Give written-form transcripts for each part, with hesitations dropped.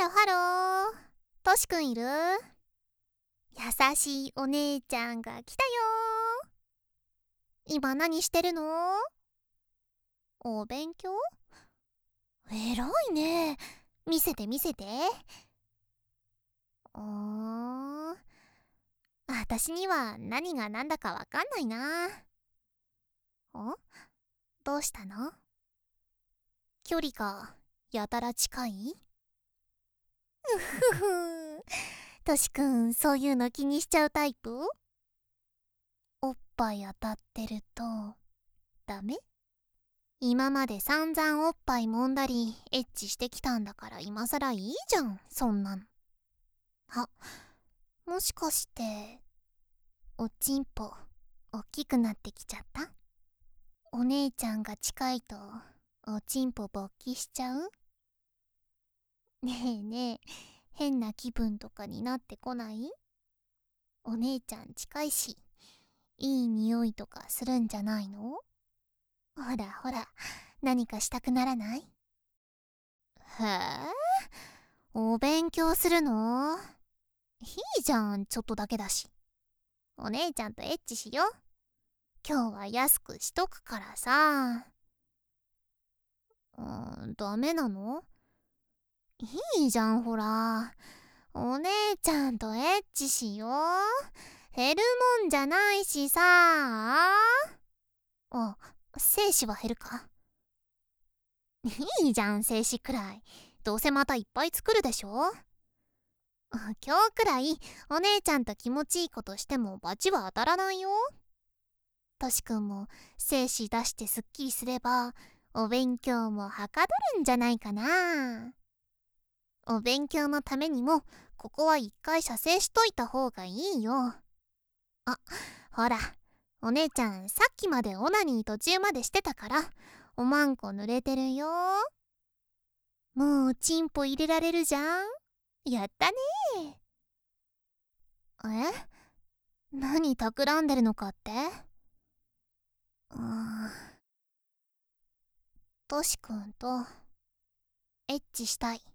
ロハロー。としくんいる？優しいお姉ちゃんが来たよ。今何してるの？お勉強？えらいね。見せて見せて。私には何が何だかわかんないな。どうしたの？距離がやたら近い？うふふ。としくん、そういうの気にしちゃうタイプ？おっぱい当たってるとダメ？今まで散々おっぱい揉んだりエッチしてきたんだから、今さらいいじゃん、そんなの。あ、もしかしておちんぽおっきくなってきちゃった？お姉ちゃんが近いとおちんぽ勃起しちゃう？ねえねえ、変な気分とかになってこない？お姉ちゃん近いし、いい匂いとかするんじゃないの？ほらほら、何かしたくならない？へえ、お勉強するの？いいじゃん、ちょっとだけだし。お姉ちゃんとエッチしよう。今日は安くしとくからさ。ダメなの？いいじゃん、ほら。お姉ちゃんとエッチしよう。減るもんじゃないしさ。精子は減るか？いいじゃん、精子くらい。どうせまたいっぱい作るでしょ。今日くらいお姉ちゃんと気持ちいいことしてもバチは当たらないよ。としくんも精子出してすっきりすれば、お勉強もはかどるんじゃないかな。お勉強のためにもここは一回射精しといた方がいいよ。ほら、お姉ちゃんさっきまでオナニー途中までしてたから、おまんこ濡れてるよ。もうチンポ入れられるじゃん。やったね。何企んでるのかって？としくんとエッチしたい。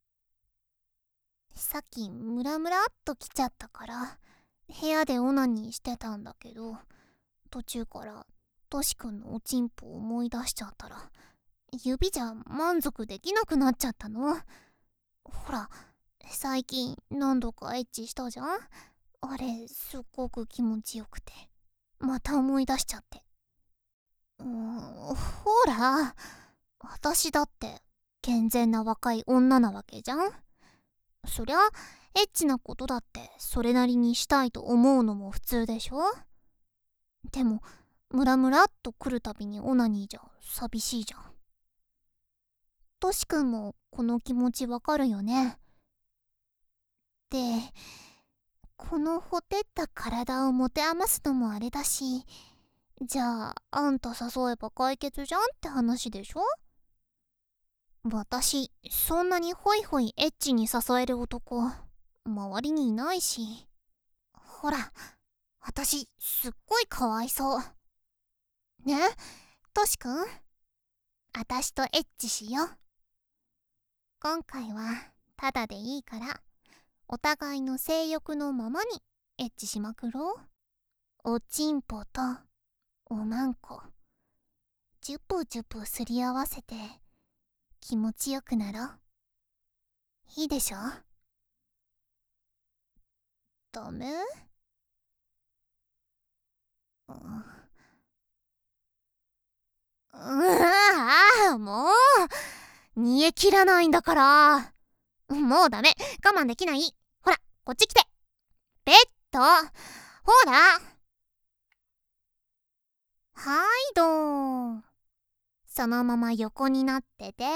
さっきムラムラっと来ちゃったから部屋でオナニーしてたんだけど、途中からとしくんのおちんぽを思い出しちゃったら、指じゃ満足できなくなっちゃったの。ほら、最近何度かエッチしたじゃん。あれすっごく気持ちよくて、また思い出しちゃって。ほら、私だって健全な若い女なわけじゃん。そりゃエッチなことだってそれなりにしたいと思うのも普通でしょ。でもムラムラっと来るたびにオナニーじゃ寂しいじゃん。としくんもこの気持ちわかるよね。で、このほてった体を持て余すのもあれだし、じゃああんた誘えば解決じゃんって話でしょ。私そんなにホイホイエッチに誘える男周りにいないし。ほら、私すっごいかわいそう。ね、としくん、私とエッチしよう。今回はただでいいからお互いの性欲のままにエッチしまくろう。おちんぽとおまんこジュプジュプすり合わせて気持ちよくなろう。いいでしょ？ダメ？もう煮え切らないんだから。もうダメ、我慢できない。ほらこっち来て。ベッド、ほら。はいどー。そのまま横になってて。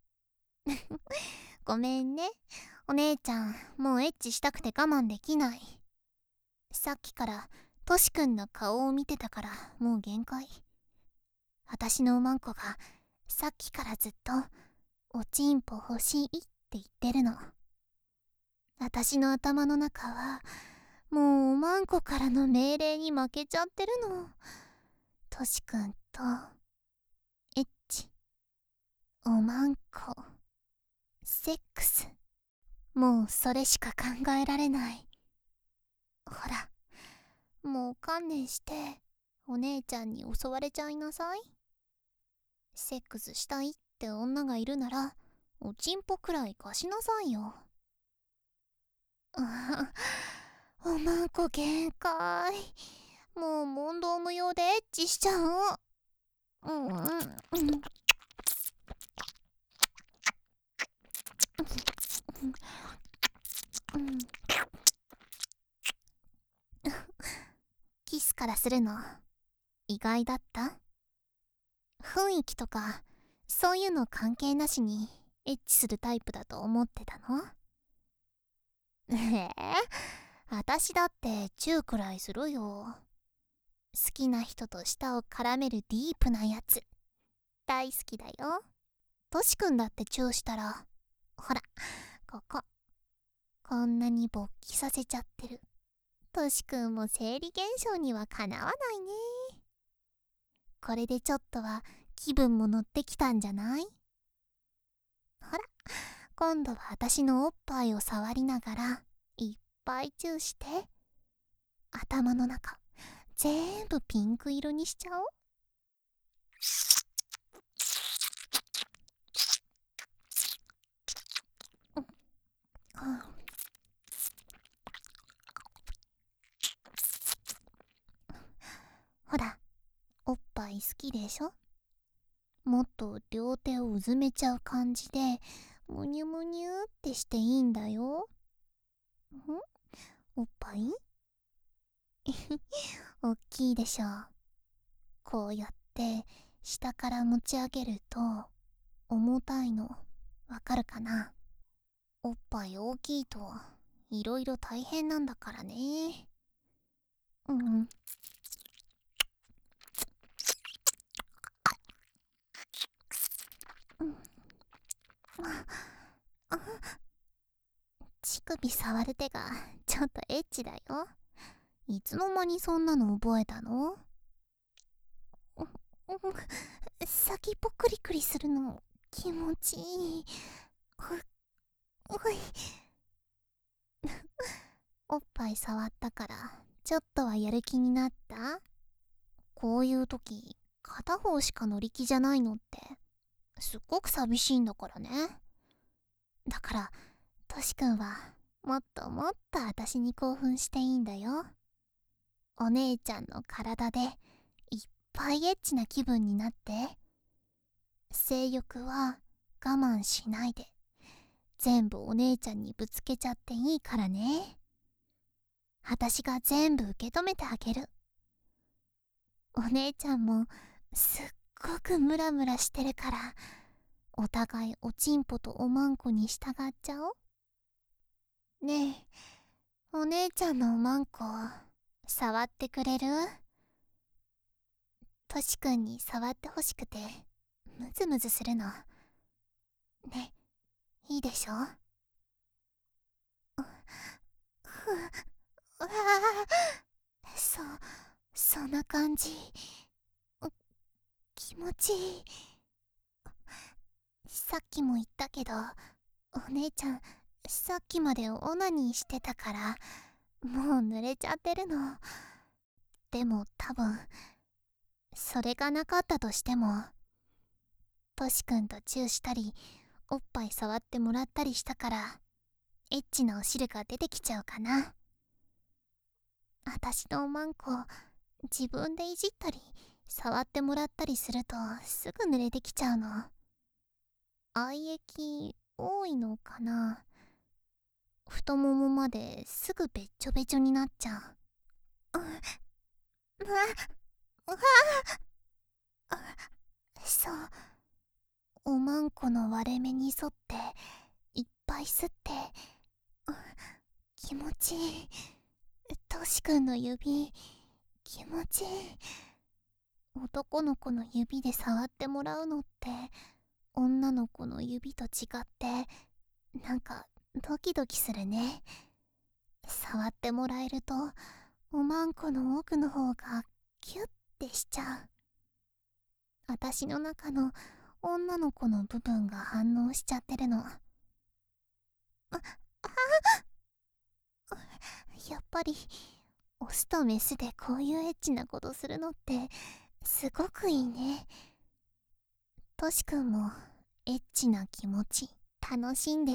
ごめんね、お姉ちゃんもうエッチしたくて我慢できない。さっきからとしくんの顔を見てたからもう限界。私のおまんこがさっきからずっとおちんぽ欲しいって言ってるの。私の頭の中はもうおまんこからの命令に負けちゃってるの。としくんとエッチ、おまんこ、セックス。 もうそれしか考えられない。ほら、もう観念してお姉ちゃんに襲われちゃいなさい。セックスしたいって女がいるならおちんぽくらい貸しなさいよ。おまんこ限界。もう問答無用でエッチしちゃう。うんうんうん。キスからするの意外だった？雰囲気とかそういうの関係なしにエッチするタイプだと思ってたの？私だってチューくらいするよ。好きな人と舌を絡めるディープなやつ大好きだよ。トシくんだってチューしたら、ほらこんなに勃起させちゃってる。トシくんも生理現象にはかなわないね。これでちょっとは気分も乗ってきたんじゃない？ほら、今度は私のおっぱいを触りながらいっぱいチューして、頭の中全部ピンク色にしちゃおう。ほら、おっぱい好きでしょ？もっと両手をうずめちゃう感じでむにゅむにゅってしていいんだよ。おっぱいおっきいでしょ。こうやって下から持ち上げると重たいのわかるかな？おっぱい大きいといろいろ大変なんだからね。うん。乳首触る手がちょっとエッチだよ。いつの間にそんなの覚えたの？先っぽクリクリするの気持ちいい。おい。おっぱい触ったからちょっとはやる気になった？こういう時片方しか乗り気じゃないのってすっごく寂しいんだからね。だからトシくんはもっともっと私に興奮していいんだよ。お姉ちゃんの体でいっぱいエッチな気分になって。性欲は我慢しないで全部お姉ちゃんにぶつけちゃっていいからね。私が全部受け止めてあげる。お姉ちゃんもすっごくムラムラしてるから、お互いおちんぽとおまんこに従っちゃおう。ねえ、お姉ちゃんのおまんこ触ってくれる？としくんに触ってほしくてムズムズするの。ね、いいでしょ？うわあ、そんな感じ。気持ちいい。さっきも言ったけど、お姉ちゃんさっきまでオナニーしてたからもう濡れちゃってるの。でも多分それがなかったとしてもトシくんとチューしたりおっぱい触ってもらったりしたからエッチなお汁が出てきちゃうかな。あたしのおまんこ自分でいじったり触ってもらったりするとすぐ濡れてきちゃうの。愛液多いのかな？太ももまですぐべっちょべちょになっちゃう。うわうわそう、おまんこの割れ目に沿っていっぱい吸って、気持ちいい。としくんの指気持ちいい。男の子の指で触ってもらうのって女の子の指と違ってなんかドキドキするね。触ってもらえるとおまんこの奥の方がキュッてしちゃう。私の中の女の子の部分が反応しちゃってるの。あぱりオスとメスでこういうエッチなことするのってすごくいいね。としくんもエッチな気持ち楽しんでる？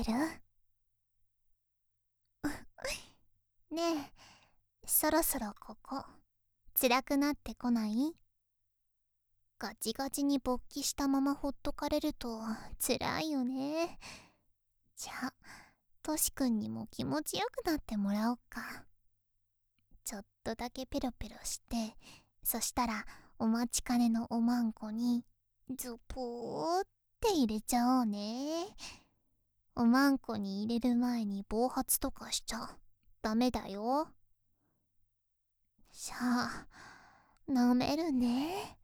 ねえ、そろそろここ辛くなってこない？ガチガチに勃起したままほっとかれると辛いよね。じゃあとしくんにも気持ちよくなってもらおっか。ちょっとだけペロペロして、そしたらお待ちかねのおまんこにズポーって入れちゃおうね。おまんこに入れる前に暴発とかしちゃダメだよ。じゃあ舐めるね。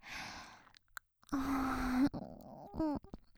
うん。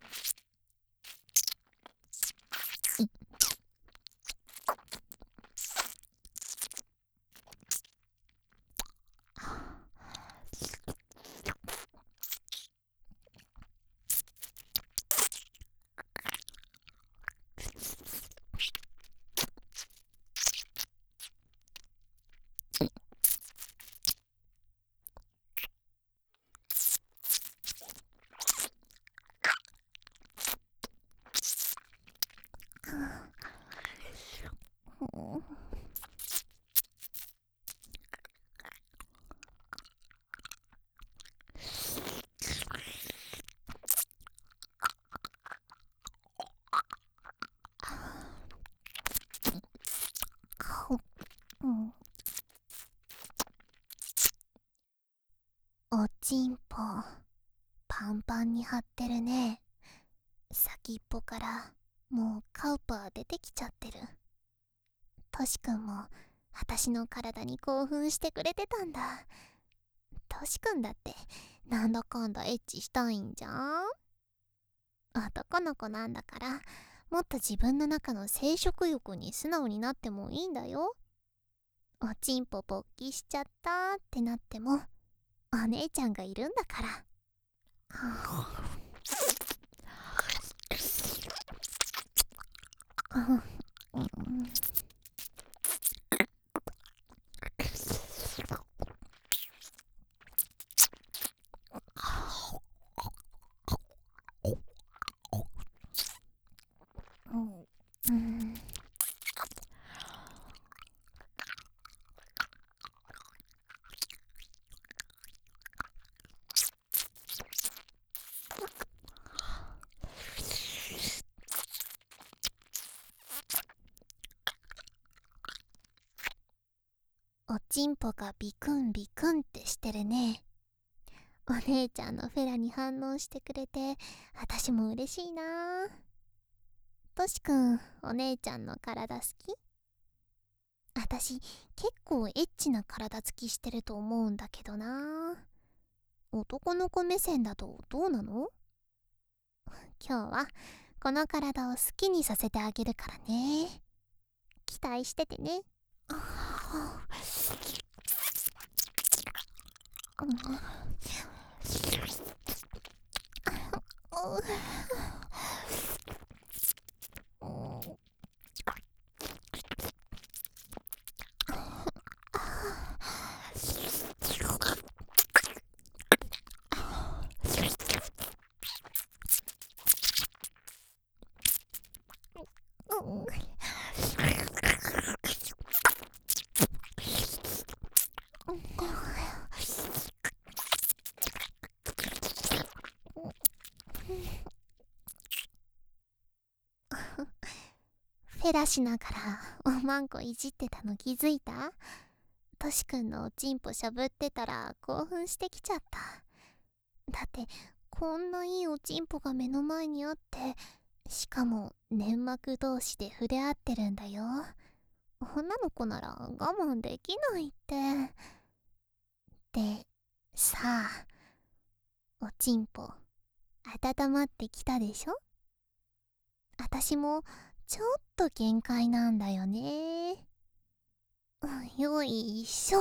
おちんぽパンパンに張ってるね。先っぽからもうカウパー出てきちゃってる。としくんも私の体に興奮してくれてたんだ。としくんだってなんだかんだエッチしたいんじゃん。男の子なんだからもっと自分の中の生殖欲に素直になってもいいんだよ。おちんぽ勃起しちゃったってなってもお姉ちゃんがいるんだから。おちんぽがビクンビクンってしてるね。お姉ちゃんのフェラに反応してくれて私も嬉しいな。としくん、お姉ちゃんの体好き？私結構エッチな体つきしてると思うんだけどな。男の子目線だとどうなの？今日はこの体を好きにさせてあげるからね。期待しててね。フェラしながらおまんこいじってたの気づいた？としくんのおちんぽしゃぶってたら興奮してきちゃった。だってこんないいおちんぽが目の前にあって、しかも粘膜同士で触れ合ってるんだよ。女の子なら我慢できないって。でさあ、おちんぽ温まってきたでしょ？私もちょっと限界なんだよね。よいしょ。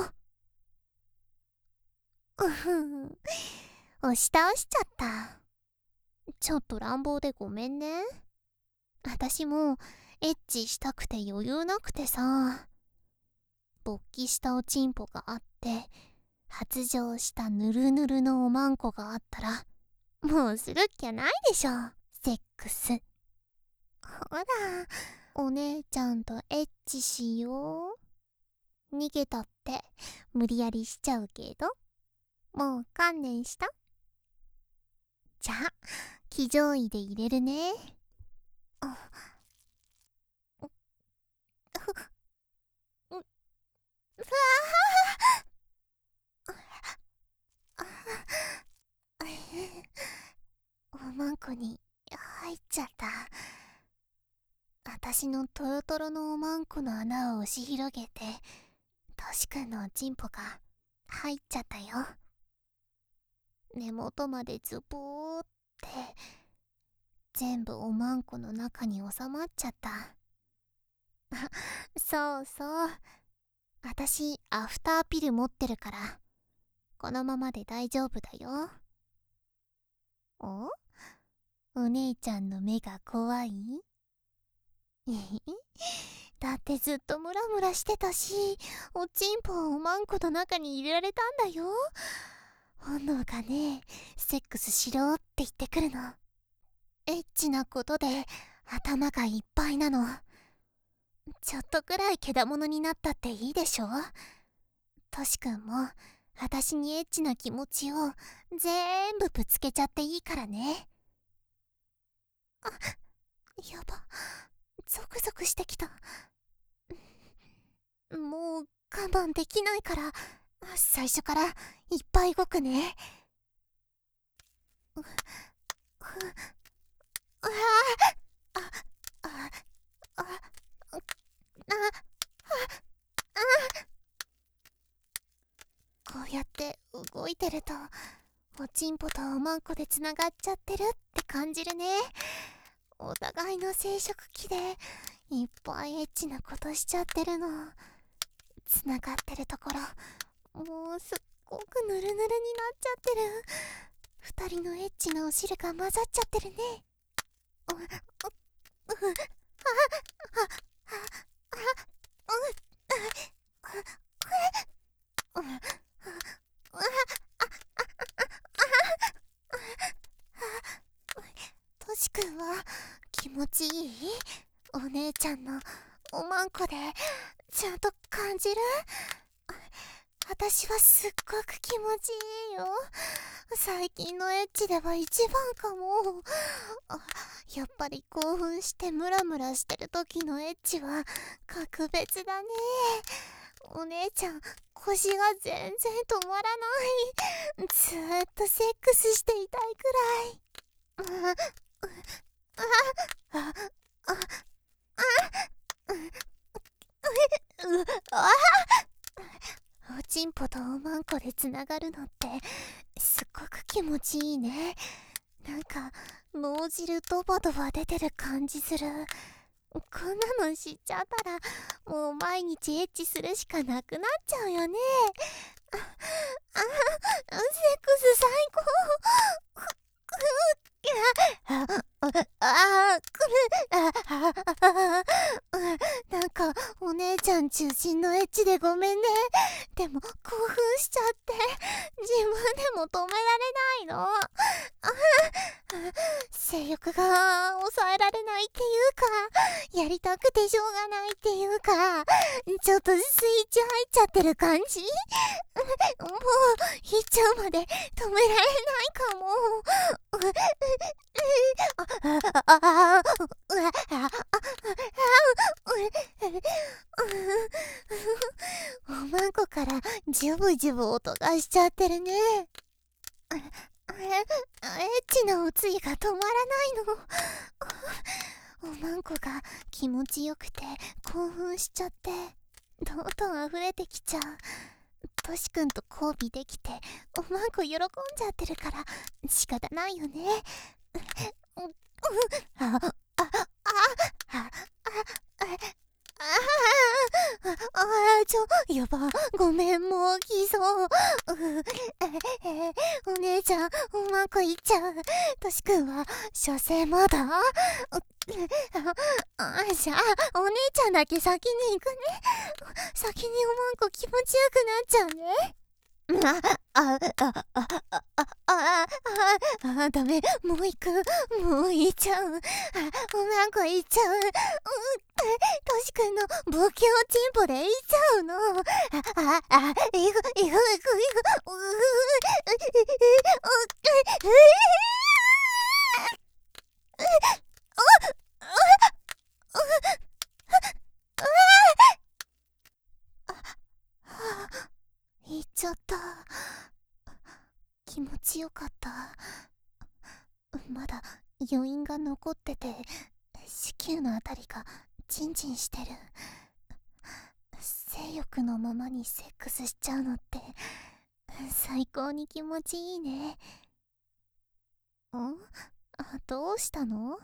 押し倒しちゃった。ちょっと乱暴でごめんね。私もエッチしたくて余裕なくてさ。 勃起したおちんぽがあって、発情したぬるぬるのおまんこがあったら、もうするっきゃないでしょ、セックス。ほら、お姉ちゃんとエッチしよう。逃げたって無理やりしちゃうけど、もう観念した？じゃあ、騎乗位で入れるね。おまんこに入っちゃった。私のトロトロのおまんこの穴を押し広げて、トシくんのおちんぽが入っちゃったよ。根元までズボーって全部おまんこの中に収まっちゃった。そうそう、私アフターピル持ってるから、このままで大丈夫だよ。お姉ちゃんの目が怖い？だってずっとムラムラしてたし、おちんぽをおまんこの中に入れられたんだよ。本能がね、セックスしろって言ってくるの。エッチなことで頭がいっぱいなの。ちょっとくらいけだものになったっていいでしょ。トシくんも私にエッチな気持ちを全部ぶつけちゃっていいからね。やば、ゾクゾクしてきた。もう我慢できないから、最初からいっぱい動くね。こうやって動いてると、おちんぽとおまんこでつながっちゃってるって感じるね。お互いの生殖器でいっぱいエッチなことしちゃってるの。つながってるところ、もうすっごくぬるぬるになっちゃってる。二人のエッチなお汁が混ざっちゃってるね。トシくんは気持ちいい？お姉ちゃんのおまんこでちゃんと感じる？私はすっごく気持ちいいよ。最近のエッチでは一番かも。やっぱり興奮してムラムラしてる時のエッチは格別だね。お姉ちゃん、腰が全然止まらない。ずーっとセックスしていたいくらい。おちんぽとおまんこでつながるのってすっごく気持ちいいね。なんか脳汁ドバドバ出てる感じする。こんなの知っちゃったらもう毎日エッチするしかなくなっちゃうよね。セックス最高。なんかお姉ちゃん中心のエッチでごめんね。でも興奮しちゃって自分でも止められないの。性欲が抑えられないっていうか、やりたくてしょうがないっていうか、ちょっとスイッチ入っちゃってる感じ。もう行っちゃうまで止められないかも。おまんこからジュブジュブ音がしちゃってるね。エッチなおつゆが止まらないの。おまんこが気持ちよくて興奮しちゃって、どんどん溢れてきちゃう。トシくんと交尾できておまんこ喜んじゃってるから仕方ないよね。ちやば、ごめん、もう来そう。お姉ちゃん、おまんこ行っちゃう。としくんは、射精まだ？じゃあ、お姉ちゃんだけ先に行くね。先におまんこ気持ちよくなっちゃうね。ダメ、もう行く。もう行っちゃう。おまんこ行っちゃう。としくんのボケおちんぽで行っちゃうの。行く、行く、行く、行く。行っちゃった。気持ちよかった。まだ余韻が残ってて、子宮のあたりがチンチンしてる。性欲のままにセックスしちゃうのって最高に気持ちいいね。どうしたの？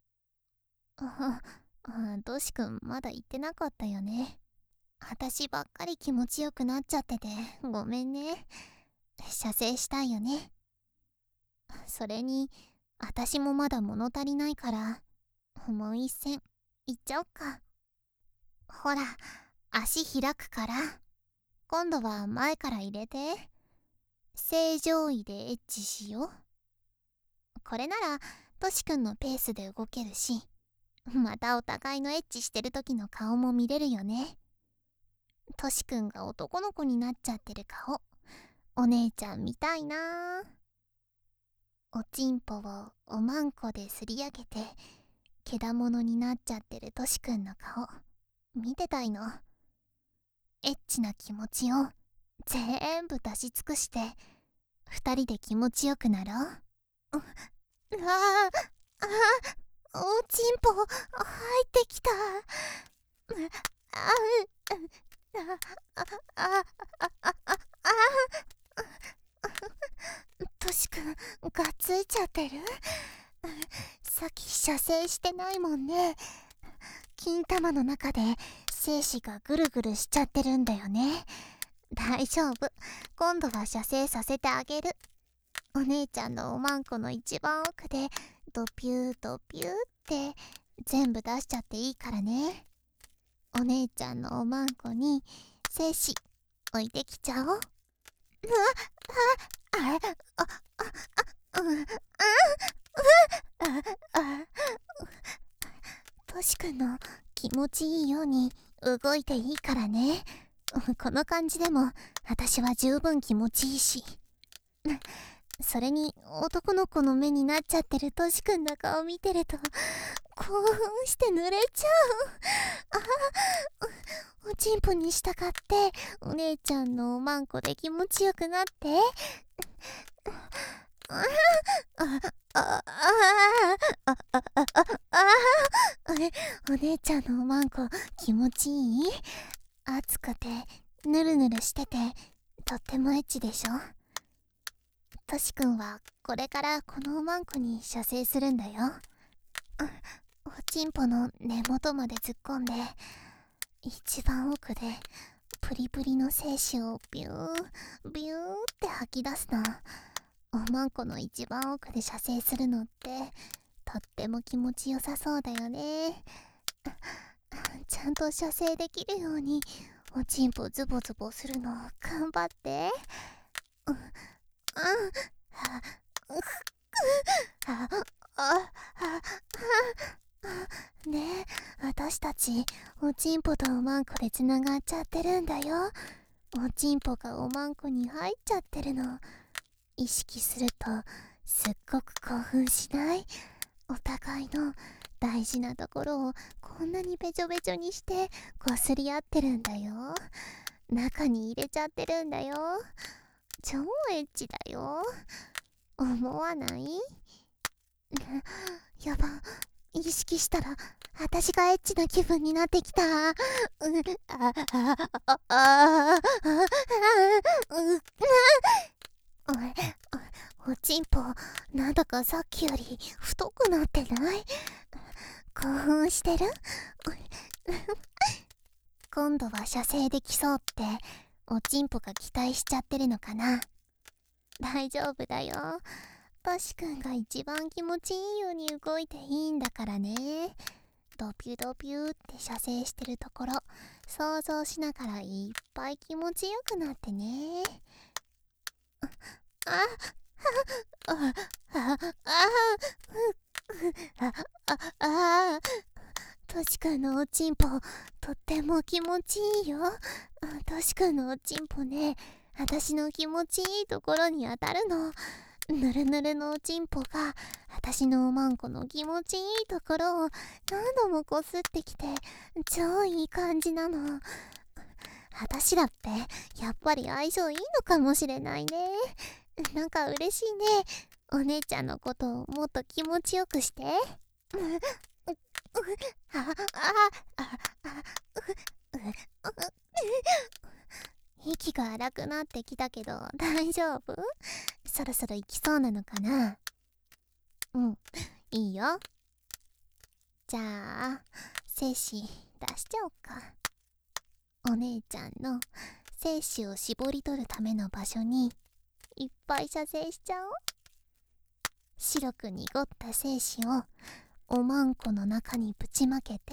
としくんまだ言ってなかったよね。私ばっかり気持ちよくなっちゃっててごめんね。射精したいよね。それに私もまだ物足りないからもう一戦いっちゃおっか。ほら、足開くから今度は前から入れて。正常位でエッチしよう。これならとしくんのペースで動けるし、またお互いのエッチしてる時の顔も見れるよね。としくんが男の子になっちゃってる顔、お姉ちゃん見たいな。おちんぽをおまんこですり上げてけだものになっちゃってるとしくんの顔見てたいの。エッチな気持ちを全部出し尽くして二人で気持ちよくなろう。おちんぽ入ってきた。としくんがっついちゃってる。さっき射精してないもんね。金玉の中で精子がぐるぐるしちゃってるんだよね。大丈夫、今度は射精させてあげる。お姉ちゃんのおまんこの一番奥でドピュードピューって全部出しちゃっていいからね。お姉ちゃんのおまんこに精子置いてきちゃおう。としくんの気持ちいいように動いていいからね。この感じでも私は十分気持ちいいし。それに男の子の目になっちゃってるとしくんの顔見てると興奮して濡れちゃう。おちんぽに従ってお姉ちゃんのおまんこで気持ちよくなって。お姉ちゃんのおまんこ気持ちいい？熱くてぬるぬるしててとってもエッチでしょ。としくんはこれからこのおまんこに射精するんだよ。おちんぽの根元まで突っ込んで一番奥でプリプリの精子をビュービューって吐き出すの。おまんこの一番奥で射精するのってとっても気持ちよさそうだよね。ちゃんと射精できるようにおちんぽズボズボするの頑張って。ねえ、私たちおちんぽとおまんこでつながっちゃってるんだよ。おちんぽがおまんこに入っちゃってるの意識するとすっごく興奮しない？お互いの大事なところをこんなにべちょべちょにしてこすり合ってるんだよ。中に入れちゃってるんだよ。超エッチだよ。思わない？やば、意識したら私がエッチな気分になってきた。おちんぽなんだかさっきより太くなってない？興奮してる？ 今度は射精できそうっておちんぽが期待しちゃってるのかな。大丈夫だよ。トシくんが一番気持ちいいように動いていいんだからね。ドピュドピュって射精してるところ想像しながらいっぱい気持ちよくなってね。あああああトシくんのおちんぽとっても気持ちいいよ。トシくんのおちんぽね、私の気持ちいいところに当たるの。ぬるぬるのおちんぽが私のおまんこの気持ちいいところを何度もこすってきて超いい感じなの。私らってやっぱり相性いいのかもしれないね。なんか嬉しいね。お姉ちゃんのことをもっと気持ちよくして。息が荒くなってきたけど大丈夫？そろそろ行きそうなのかな？うん、いいよ。じゃあ精子出しちゃおうか。お姉ちゃんの精子を絞り取るための場所にいっぱい射精しちゃおう。白く濁った精子をおまんこの中にぶちまけて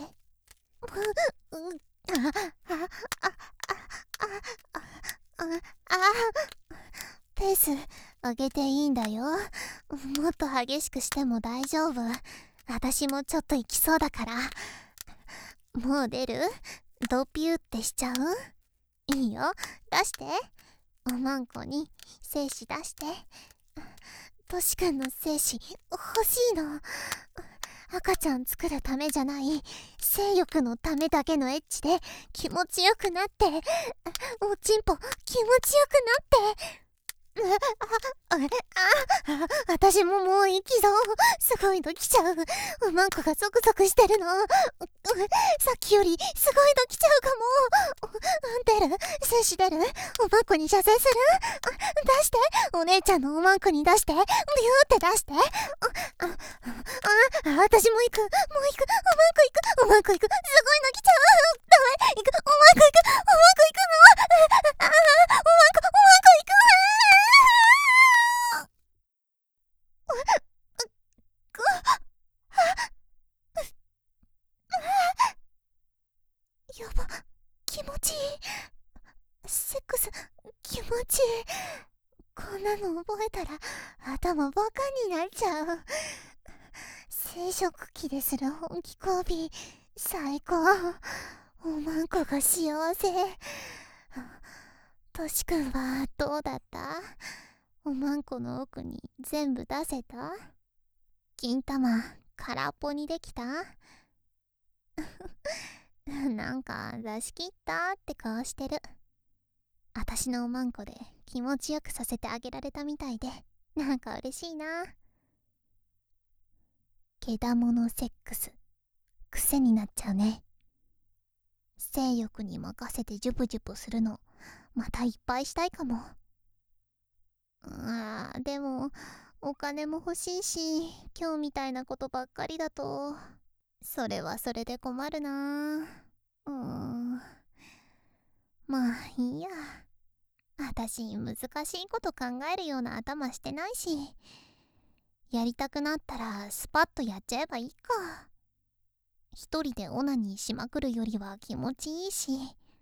ペース上げていいんだよ。もっと激しくしても大丈夫。私もちょっと行きそうだから。もう出る？ドピューってしちゃう？いいよ、出して。おまんこに精子出して。トシくんの精子欲しいの。赤ちゃん作るためじゃない性欲のためだけのエッチで気持ちよくなって、おちんぽ気持ちよくなって。私ももう息そう。すごいの来ちゃう。おまんこがゾクゾクしてるの。さっきよりすごいの来ちゃうかも。出る？精子出る？おまんこに射精する？出して。お姉ちゃんのおまんこに出して。ビューって出して。私も行く。もう行く。おまんこ行く。すごいの来ちゃう。ダメ。行く。おまんこ行く。おまんこ行くの。おまんこ行く。やば、気持ちいい。セックス気持ちいい。こんなの覚えたら頭バカになっちゃう。生殖器でする本気交尾最高。おまんこが幸せ。としくんはどうだった？おまんこの奥に全部出せた？金玉空っぽにできた？なんか出し切ったって顔してる。私のおまんこで気持ちよくさせてあげられたみたいでなんか嬉しいな。けだものセックス癖になっちゃうね。性欲に任せてジュブジュブするのまたいっぱいしたいかも。でもお金も欲しいし今日みたいなことばっかりだとそれはそれで困るな。まあいいや。私難しいこと考えるような頭してないし、やりたくなったらスパッとやっちゃえばいいか。一人でオナニーしまくるよりは気持ちいいし、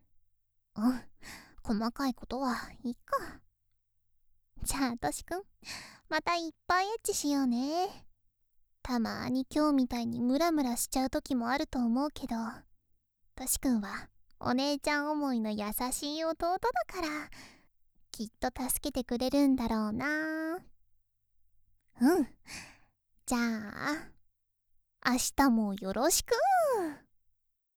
細かいことはいいか。じゃあトシくんまたいっぱいエッチしようね。たまに今日みたいにムラムラしちゃう時もあると思うけど、トシくんはお姉ちゃん思いの優しい弟だからきっと助けてくれるんだろうな。じゃあ明日もよろしく。